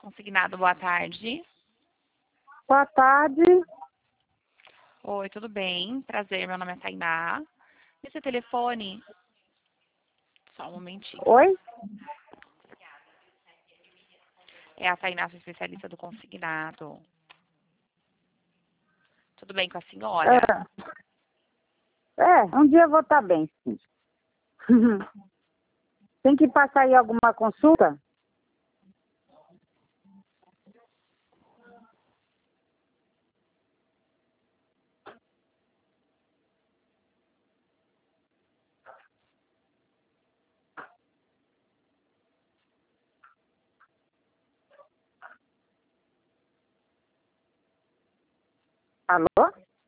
Consignado, boa tarde. Boa tarde. Oi, tudo bem? Prazer, meu nome é Tainá. Esse telefone... Só um momentinho. Oi? É a Tainá, sou especialista do consignado. Tudo bem com a senhora? Um dia eu vou estar bem, sim. Tem que passar aí alguma consulta? Alô?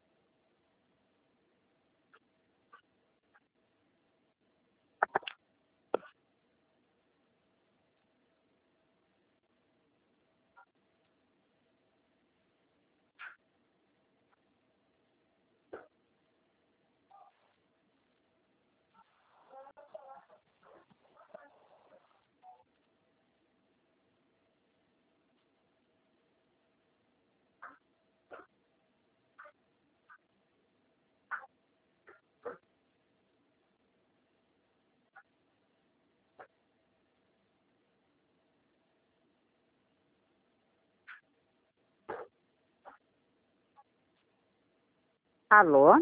Alô?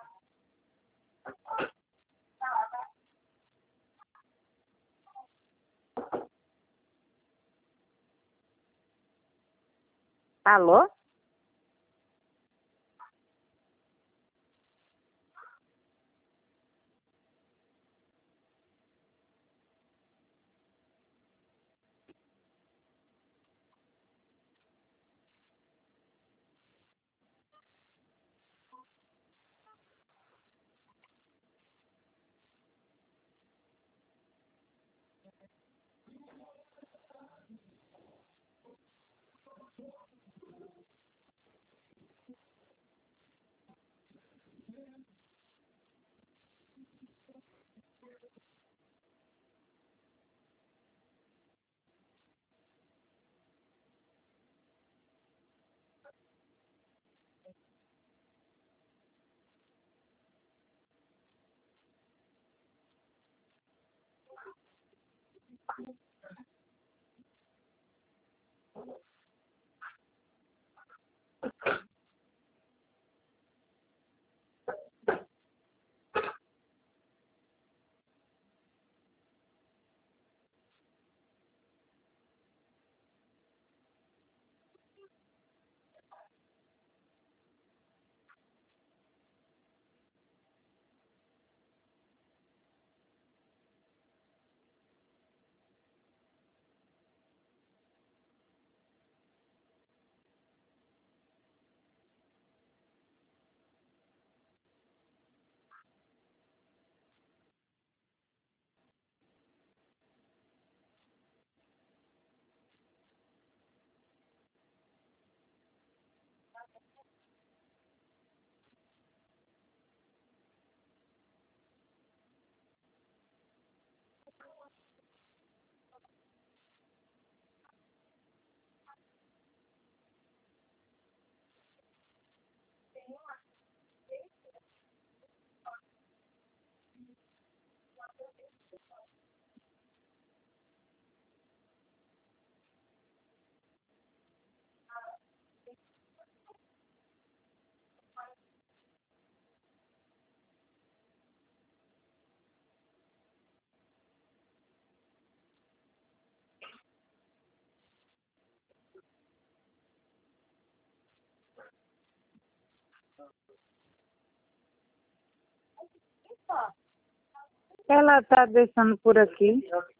Alô? Ela está deixando por aqui.